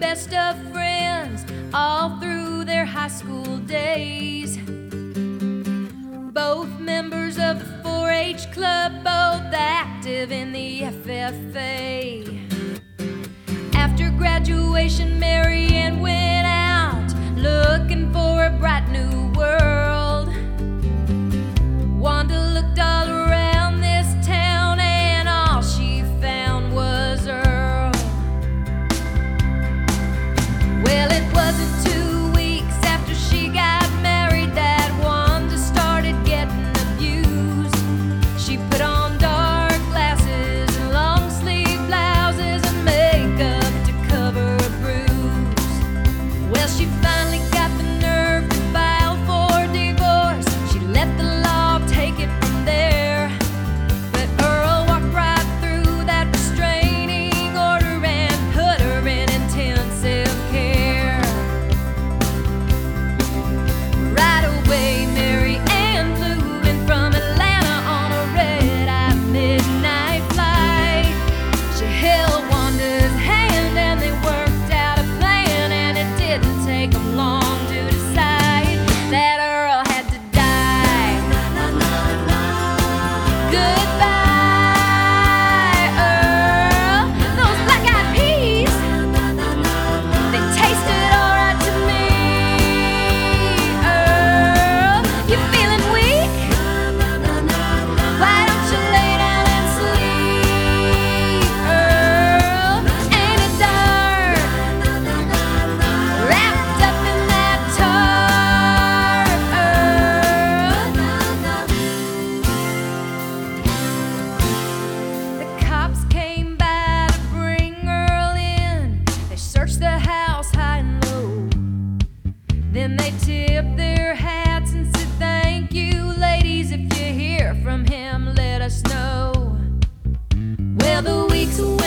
best of friends all through their high school days. Both members of the 4-H club, both active in the FFA. After graduation, Mary Ann went out looking for a bright new world. Wanda looked all around this town and all she found was Earl. Well, it wasn't 2 weeks after she got married that Wanda started getting abused. She put on dark glasses and long sleeve blouses and makeup to cover a bruise. Well, she finally got the nerve to file for divorce. She let the law take it from there. But Earl walked right through that restraining order and put her in intensive care. Right away, Mary Ann flew in from Atlanta on a red-eye midnight flight. She held Wanda's hand and they worked out a plan, and it didn't take them long to decide that Earl had to die. Goodbye, Earl. Those black-eyed peas, they tasted alright to me. Earl, you feeling weak? Why don't you lay down and sleep? Earl, ain't it dark? Wrapped up in that tarp, Earl. The cops came by to bring Earl in. They searched the house high and low. Then they tipped their hats and said, "Thank you, ladies. If you hear from him, let us know." Well, the weeks